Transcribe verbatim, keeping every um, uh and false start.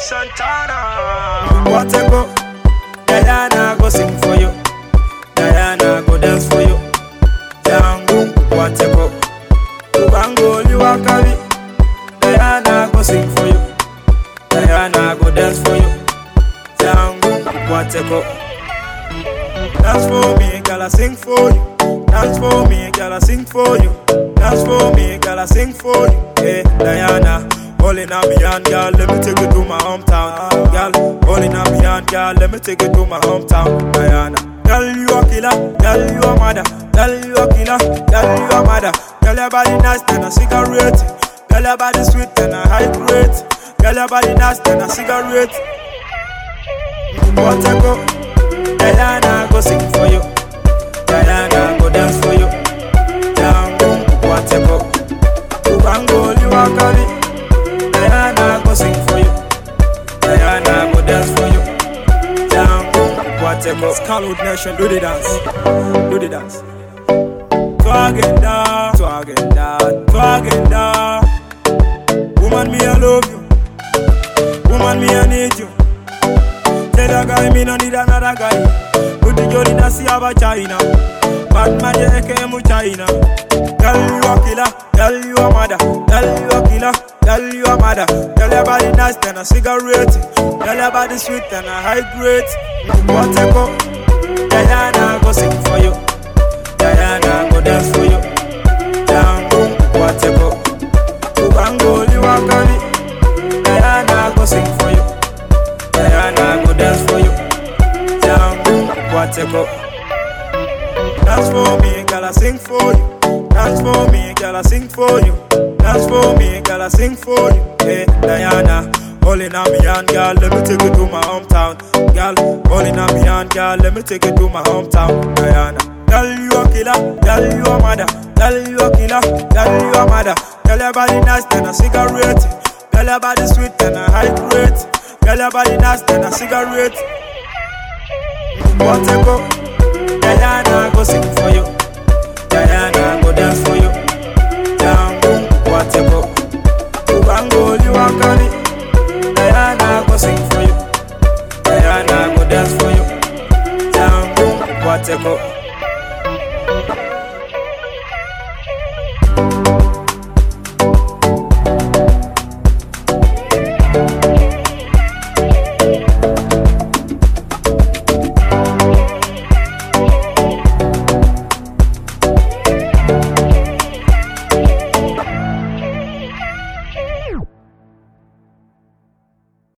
Santana. What a go, Diana go sing for you, Diana go dance for you. Jangu, what a go, Tubango you are carry. Diana go sing for you, Diana go dance for you. Jangu, what a go. Dance for me, girl, I sing for you. Dance for me, girl, I sing for you. Dance for me, girl, I sing for you. Hey, Diana, holding on me hand, girl, let me take you to my hometown. Girl, holding on me hand, girl, let me take you to my hometown. Diana, girl, you a killer, girl, you a mother. Girl, you a killer, girl, you a mother. Girl, your body nice and a cigarette. Girl, your body sweet and a high grade. Girl, your body nice and a cigarette. What a go. Diana go sing for you, Diana go dance for you. Jangu, what a go, Tubango you are carry. Diana go sing for you, Diana go dance for you. Jangu, what a go. Scarlet Nation, do the dance, do the dance. Twagenda, twagenda, twagenda. Woman, me I love you. Woman, me I need you. Tell a guy me no need another guy. Put the jolly nasi aba China. Bad man you eke mu China. Girl you a killer, girl you a mother. Girl you a killer, girl you a mother. Girl your body nice and a cigarette. Girl your body sweet and a high grade. What a go, Diana go sing for you, Diana go dance for you. Jangu, what a go, Tubango you a carry. Diana go sing for you, Diana go dance for you. Jangu, what a go. Dance for me, girl, I sing for you. Dance for me, girl, I sing for you. Dance for me, girl, I sing for you. Hey, Diana, holding on me hand, girl, let me take you to my hometown. Girl, holding on me hand, girl, let me take you to my hometown. Diana, girl, you a killer, girl, you a mother. Girl, you a killer, girl, you a mother. Girl, your body nice and a cigarette. Girl, your body sweet and a high grade. Girl, your body nice and a cigarette. What a go, Diana go sing for you, Diana go dance for you. Jangu, what a go, Tubango you a carry. Diana go sing for you, Diana go dance for you. Jangu, what a go. You